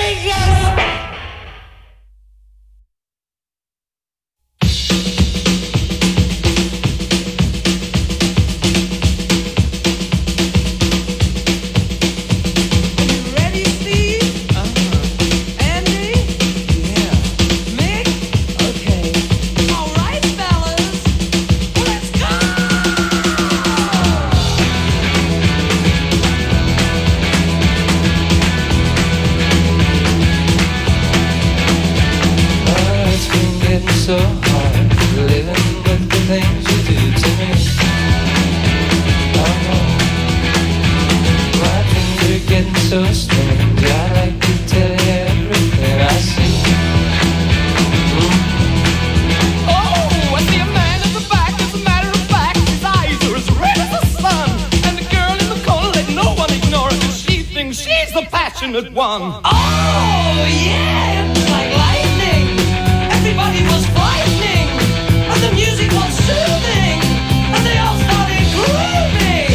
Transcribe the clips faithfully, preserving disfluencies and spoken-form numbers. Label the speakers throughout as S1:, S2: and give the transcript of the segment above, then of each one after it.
S1: passionate one. Oh, yeah, it was like lightning. Everybody was frightening, and the music was soothing, and they all started grooving.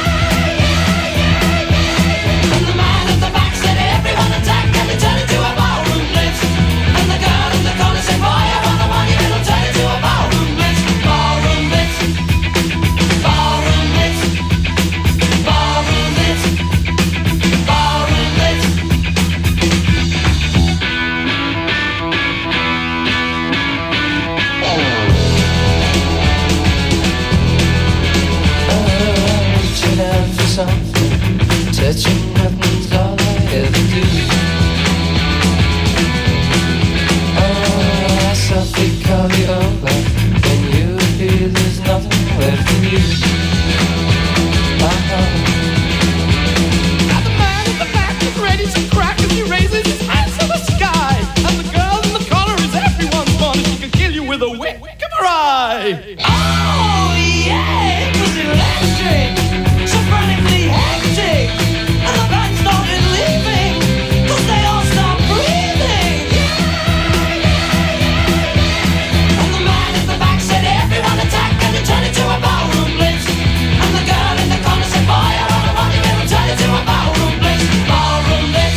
S1: And the man at the back said, everyone attack, and it turned into a ballroom blitz. And the girl in the corner said, boy, I want the money, it'll turn into a ballroom blitz. Ballroom blitz. Ballroom blitz. Ballroom blitz. Ballroom blitz.
S2: Oh, reaching out for something, touching nothing's all I ever do. Oh, I softly call you over when you feel there's nothing left for you. Uh-huh.
S1: Now the man at the back is ready to crack as he raises his hands to the sky. And the girl in the collar is everyone's one. She can kill you with a wink of her eye. Oh, yeah, it was electric, so frantically hectic. And the band started leaving, 'cause they all stopped breathing. And the man at the back said, everyone attack, and it turned into a ballroom blitz. And the girl in the corner said, boy, I want the money, it'll turn into a ballroom blitz. Ballroom blitz.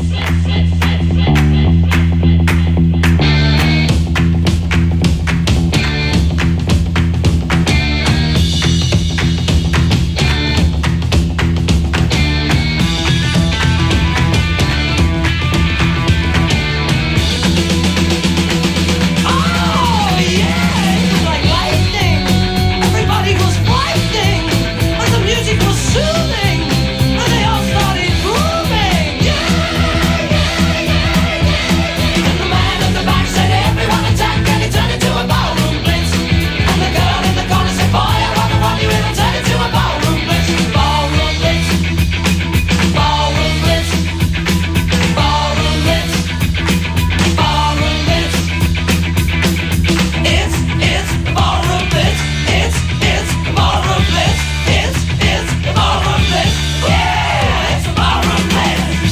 S1: Oh, yeah, it was like lightning. Everybody was frightening, and the music was soothing, and they all started grooving. And the man at the back said, everyone attack, and it turned into a ballroom blitz. And the girl in the corner said, boy, I want the money, it'll turn into a ballroom blitz. Ballroom blitz. Ballroom blitz. Ballroom blitz. Ballroom blitz. It's, it's the ballroom blitz. It's, it's the ballroom blitz. It's, it's the ballroom blitz. Yeah, it's the ballroom blitz.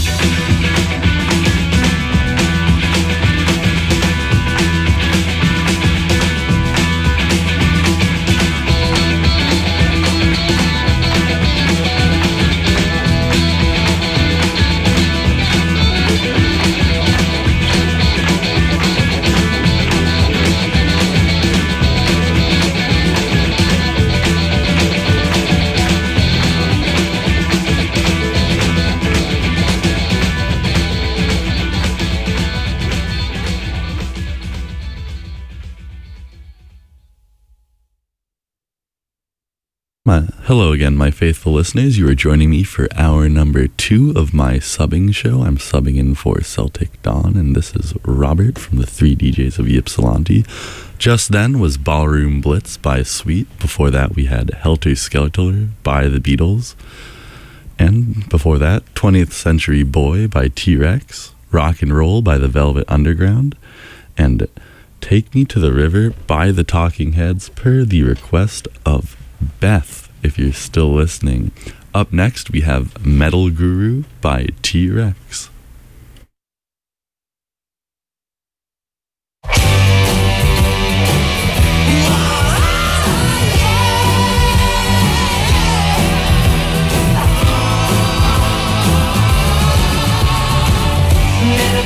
S3: My, hello again, my faithful listeners. You are joining me for hour number two of my subbing show. I'm subbing in for Celtic Dawn, and this is Robert from the Three D Js of Ypsilanti. Just then was Ballroom Blitz by Sweet. Before that, we had Helter Skelter by the Beatles. And before that, twentieth Century Boy by T-Rex, Rock and Roll by the Velvet Underground, and Take Me to the River by the Talking Heads per the request of Beth, if you're still listening. Up next, we have Metal Guru by T-Rex.
S1: Never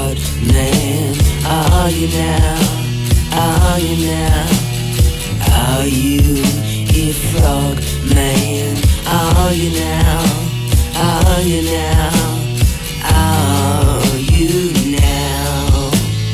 S2: What man are you now? Are you now? Are you a frog man? Are you now? Are you now? Are you now?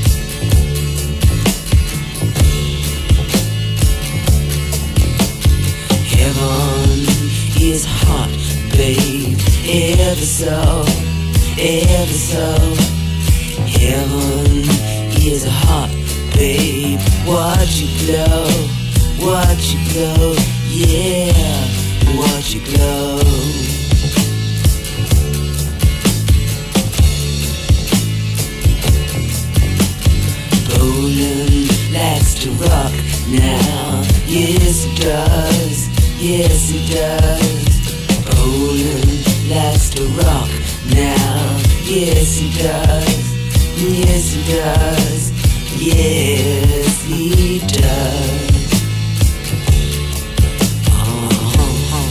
S2: Heaven is hot, babe, ever so, ever so. Heaven is hot, babe, watch you glow, watch you glow, yeah, watch you glow. Poland likes to rock now, yes it does, yes it does. Poland likes to rock now, yes it does, yes it does, yes he does. Uh-huh.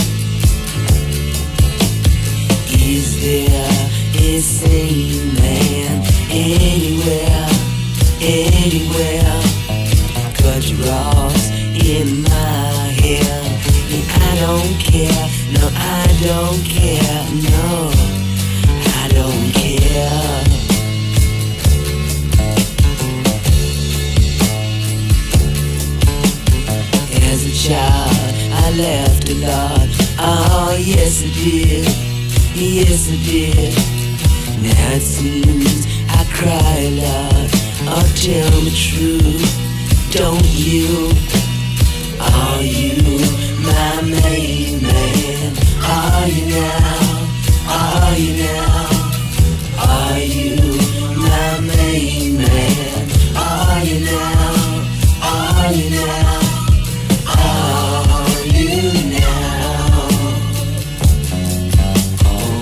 S2: Is there a sane man anywhere, anywhere? Cut your rocks in my hair, and I don't care, no I don't care, no I don't care. As a child I laughed a lot, oh yes I did, yes I did. Now it seems I cry a lot, oh tell me true, don't you? Are you my main man? Are you now? Are you now? Are you my main man? Are you now? Are you now? Are you now? Oh.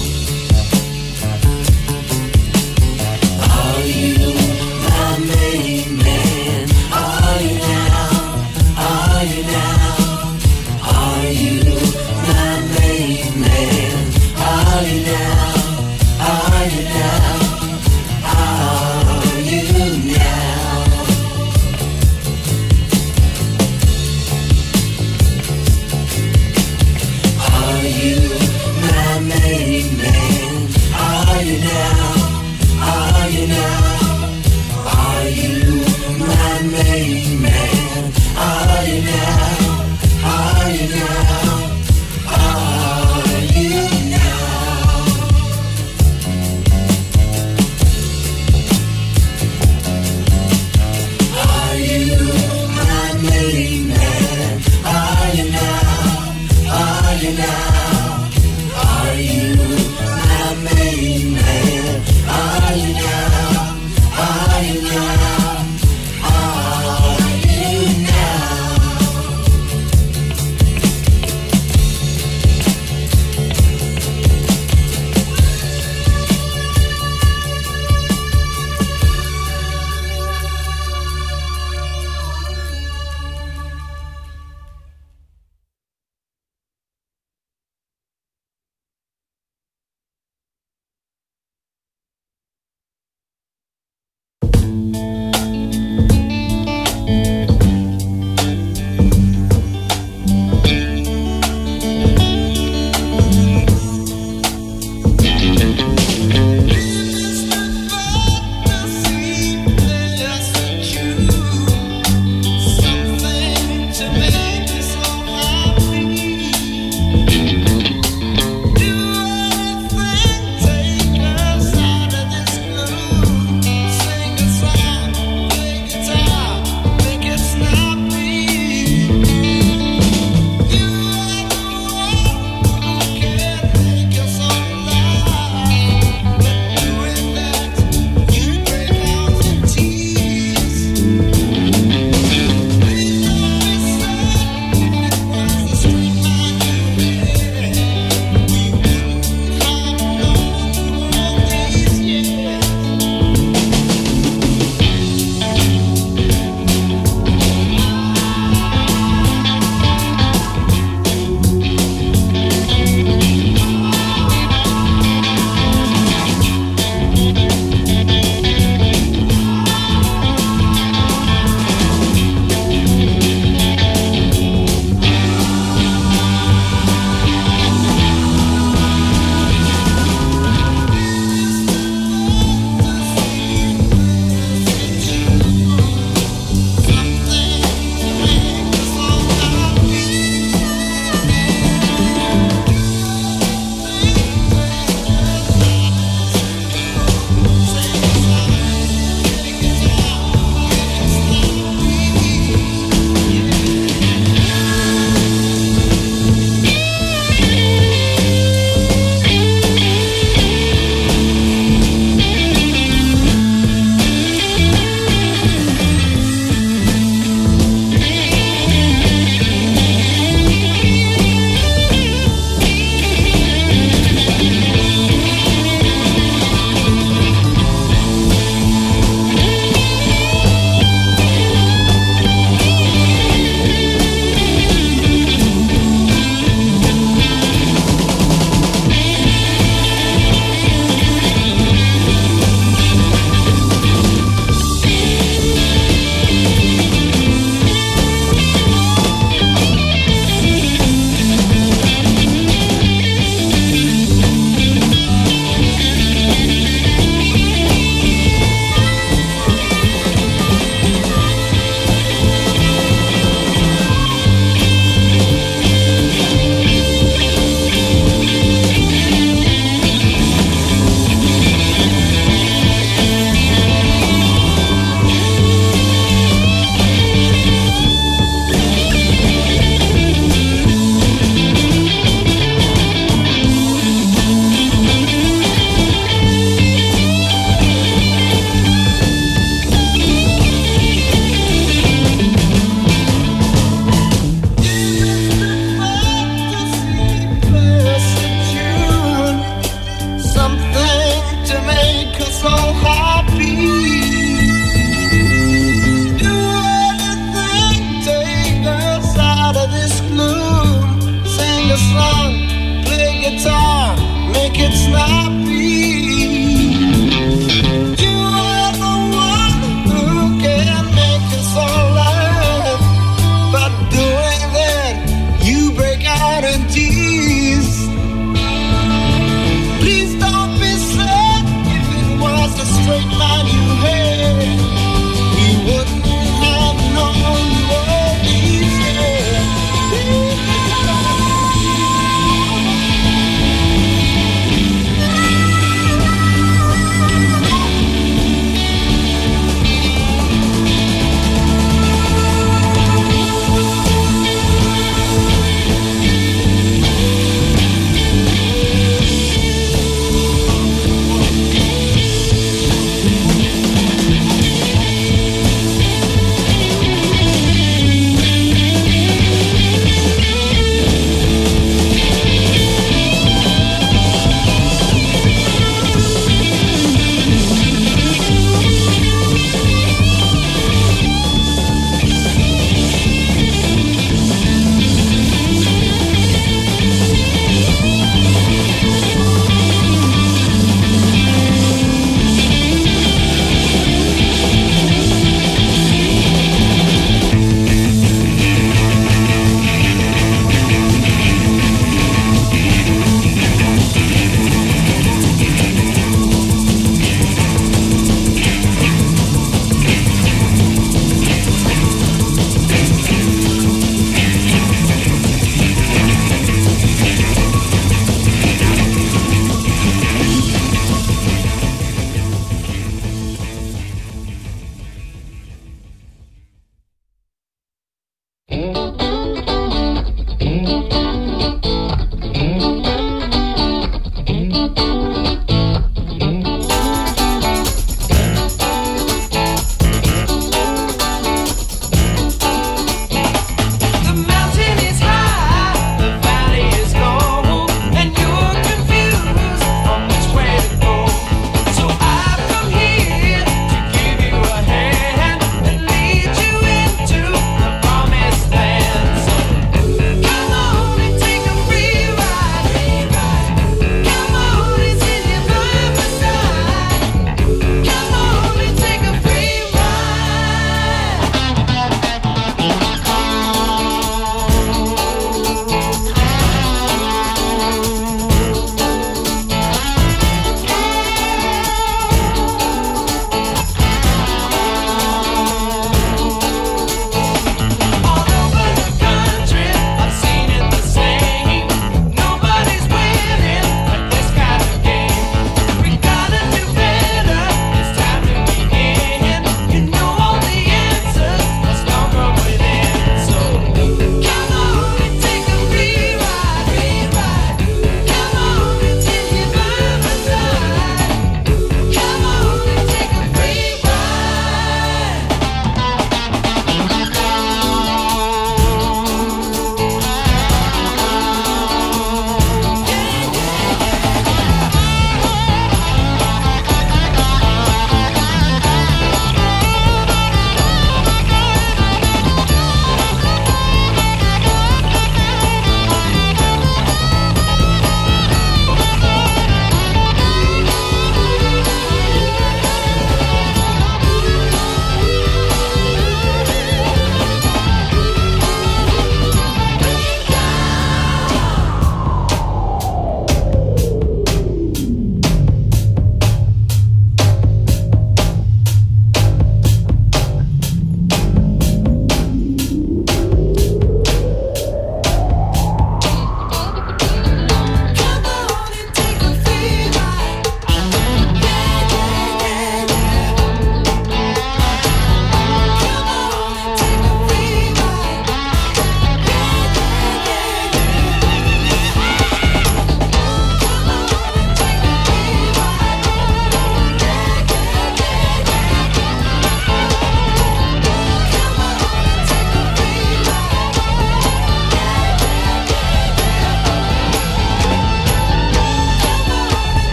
S2: Are you my main man? Are you now? Are you now? Are you my main man? Are you now? Are you now? Are you now? Are you my main man? Are you now? Are you now? Are you my main man? Are you now? Are you now? Are you now? Are you my main man? Are you now? Are you now? Are you my main man? Are you now? Are you now? Are you now?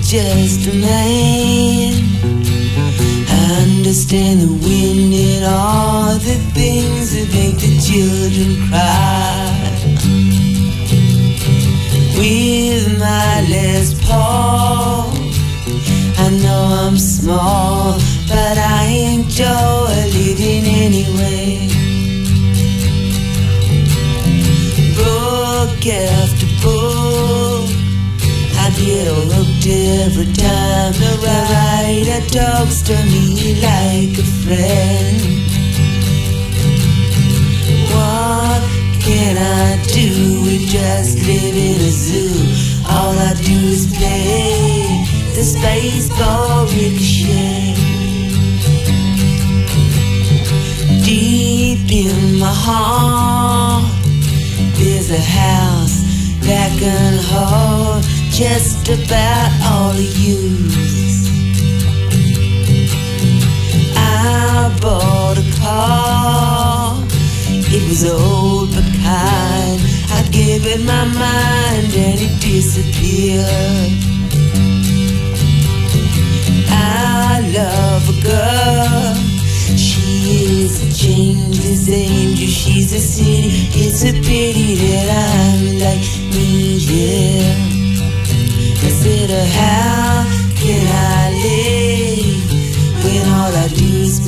S2: just a man. I understand the wind and all the things that make the children cry. With my Les Paul, I know I'm small, but I enjoy living anyway. Book after book, I get hooked every time the writer talks to me like a friend. What can I do? We just live in a zoo. All I do is play the spaceball ricochet. Deep in my heart, there's a house that can hold just about all of you. I bought a car, it was old but kind. I gave it my mind and it disappeared. I love a girl, she is a changeless angel, she's a city. It's a pity that I'm like me, yeah. I said, uh, how can I live when all I do is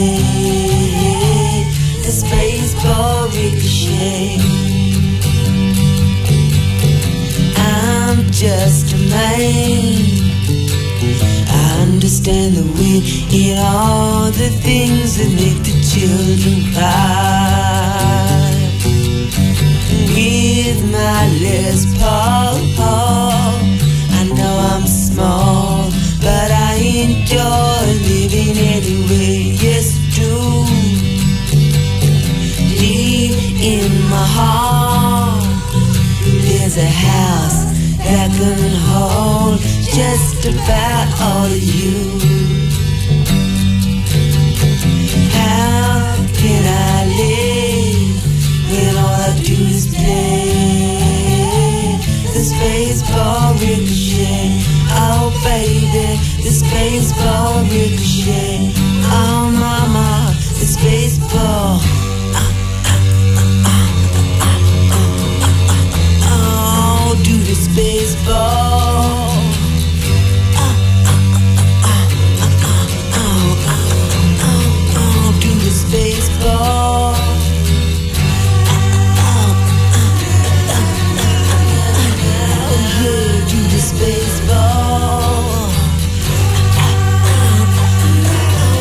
S2: play the spaceball ricochet? I'm just a man, I understand the wind in all the things that make the children cry. With my Les Paul, I know I'm small, but I enjoy living anyway. Yes, I do. Deep in my heart, there's a house that can hold just about all of you. How can I live when all I do is play the spaceball ricochet? Oh baby, the spaceball ricochet. Oh mama, the spaceball. Oh, do the spaceball. Oh, do the spaceball. Spaceball.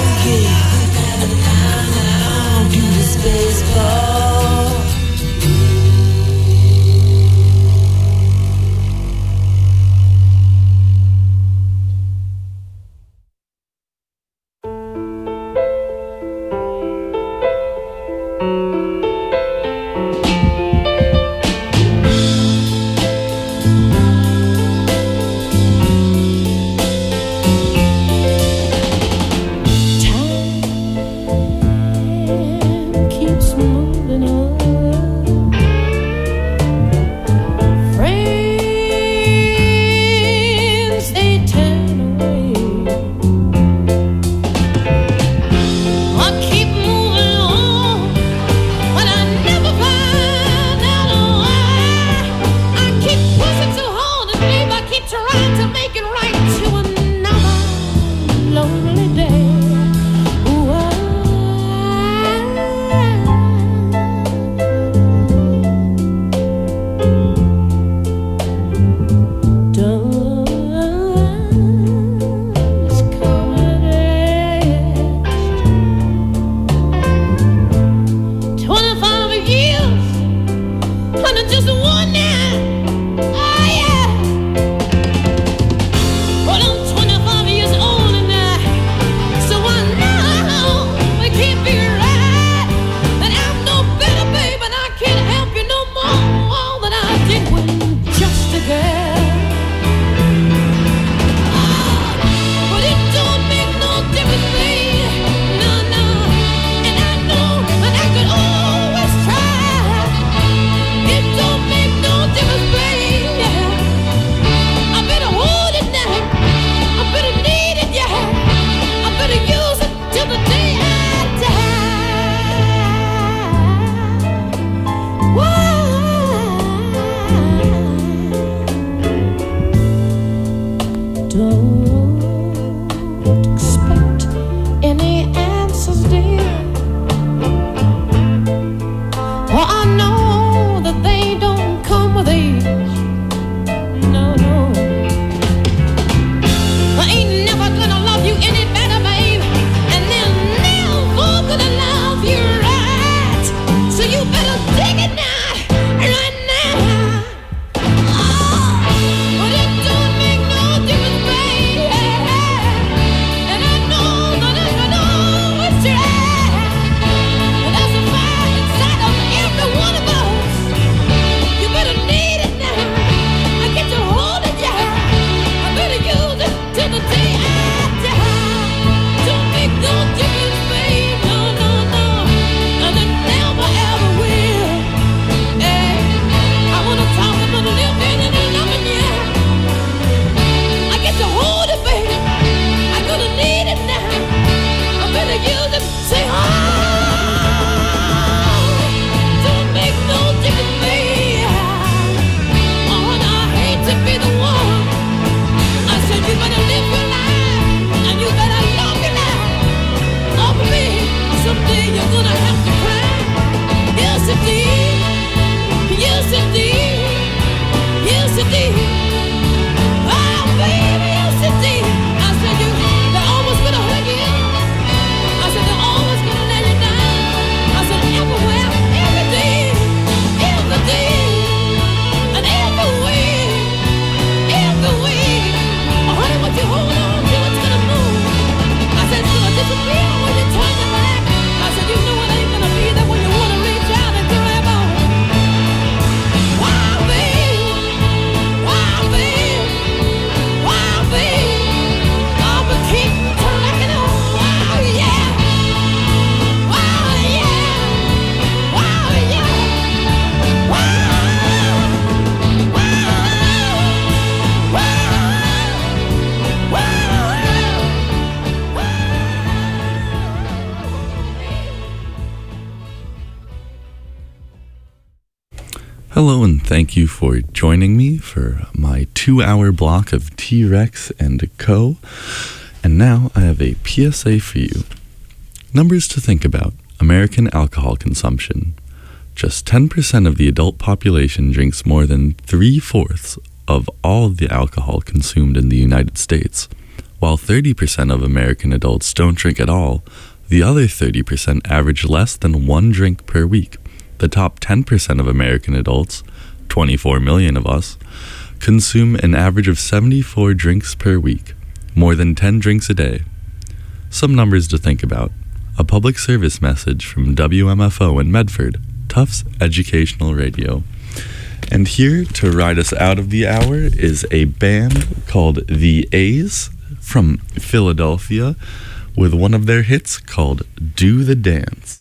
S3: thank you for joining me for my two-hour block of T-Rex and Co. And now I have a P S A for you. Numbers to think about. American alcohol consumption. Just ten percent of the adult population drinks more than three-fourths of all the alcohol consumed in the United States. While thirty percent of American adults don't drink at all, the other thirty percent average less than one drink per week. The top ten percent of American adults, twenty-four million of us, consume an average of seventy-four drinks per week, more than ten drinks a day. Some numbers to think about. A public service message from W M F O in Medford, Tufts Educational Radio. And here to ride us out of the hour is a band called The A's from Philadelphia with one of their hits called Do the Dance.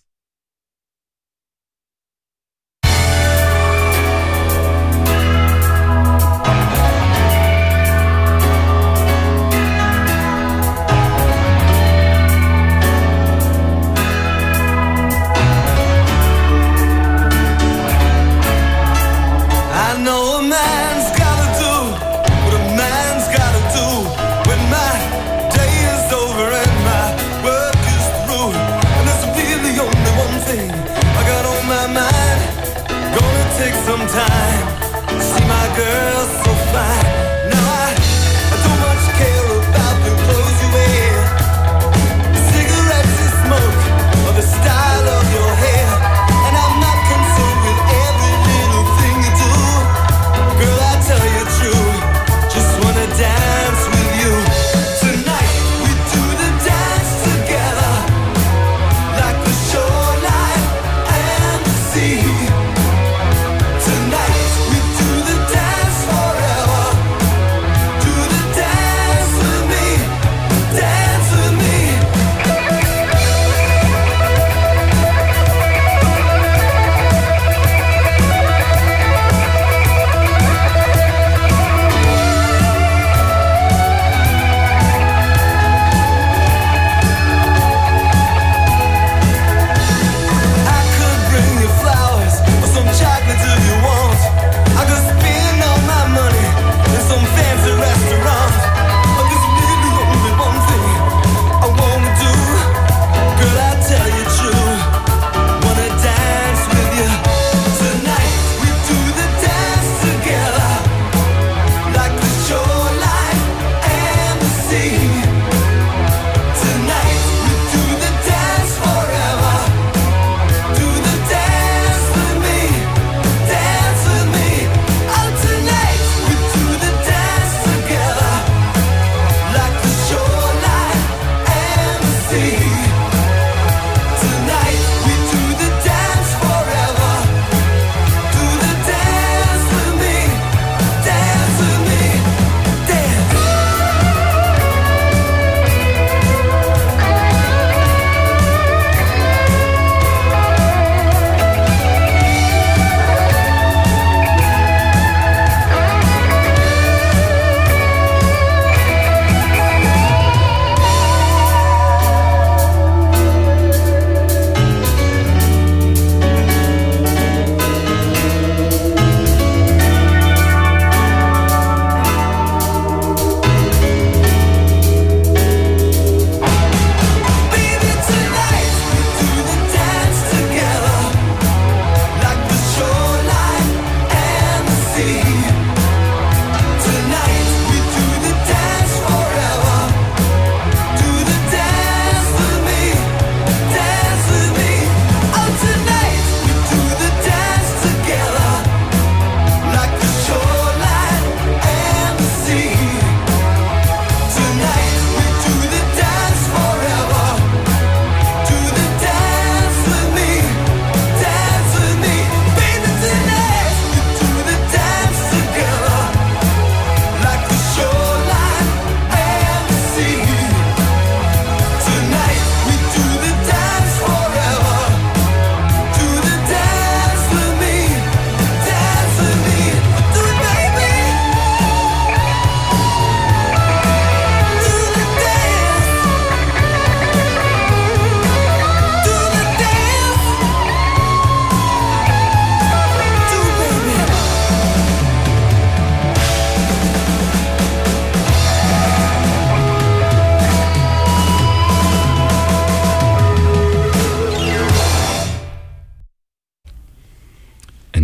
S4: Day is over and my work is through, and there's a feeling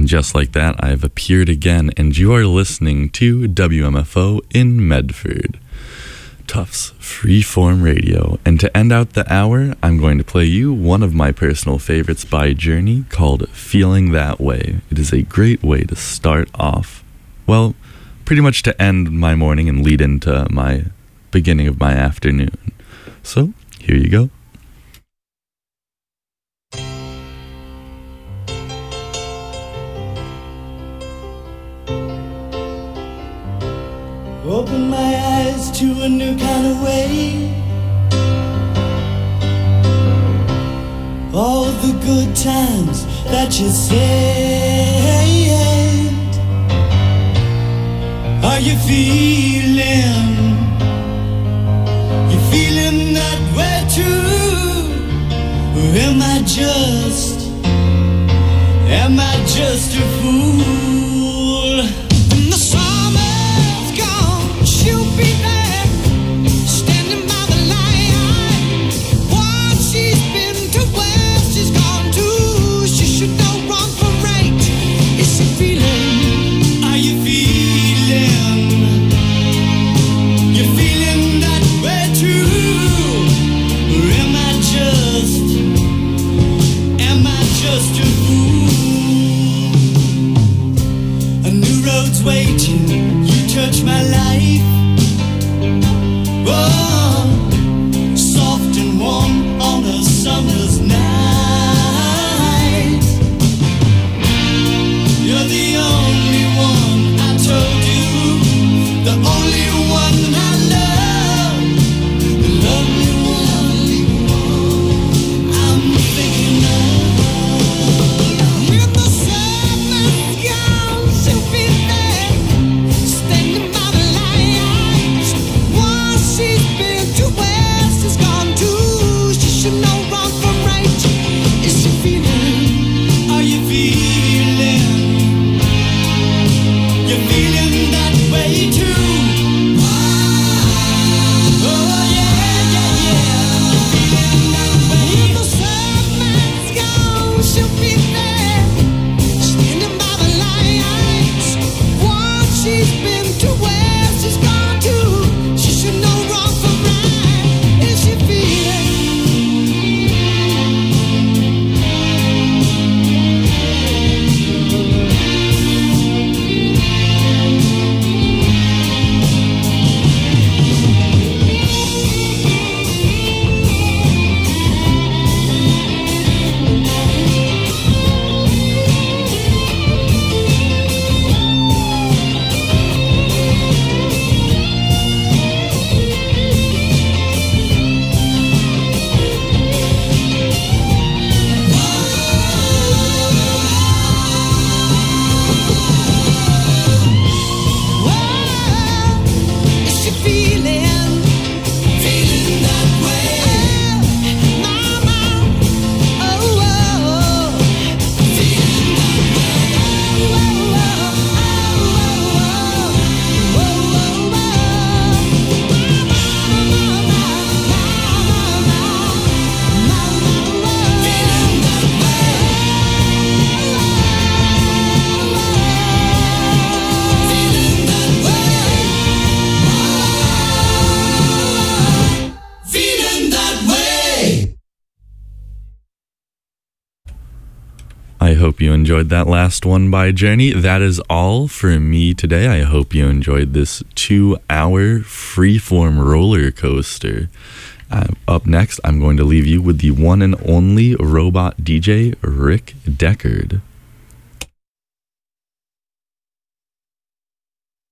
S3: And just like that, I've appeared again, and you are listening to W M F O in Medford, Tufts Freeform Radio. And to end out the hour, I'm going to play you one of my personal favorites by Journey called Feeling That Way. It is a great way to start off, well, pretty much to end my morning and lead into my beginning of my afternoon. So, here you go.
S4: Open my eyes to a new kind of way. All the good times that you said. Are you feeling? You feeling that way too? Or am I just, am I just a fool? And the summer's gone, she'll be there, standing by the light. What she's been to, where she's gone to, she should know wrong from right. Is she feeling? Are you feeling? You feeling that way too? Or am I just, am I just a fool? A new road's waiting, you touch my life. Oh, soft and warm on a summer's night. You're the only one, I told you, the only one I love, the lovely one I'm thinking of. When the sun is gone, she'll be there, standing by the light. Once she's been to, where she's gone to, she should know wrong from right. Is she feeling? Are you feeling? You're feeling that way too. Oh yeah, yeah, yeah. You're feeling that way. When the sun is gone, she'll be there, standing by the light. Once she's been to, where she's gone to, she should know wrong from right. Is she feeling? Is she feeling? Feeling that way. Mama, oh, oh. Feeling that way. Oh, oh, oh, oh, feeling that way. Feeling that way.
S3: I hope you enjoyed that last one by Journey. That is all for me today. I hope you enjoyed this two-hour freeform roller coaster. Uh, up next, I'm going to leave you with the one and only robot D J, Rick Deckard.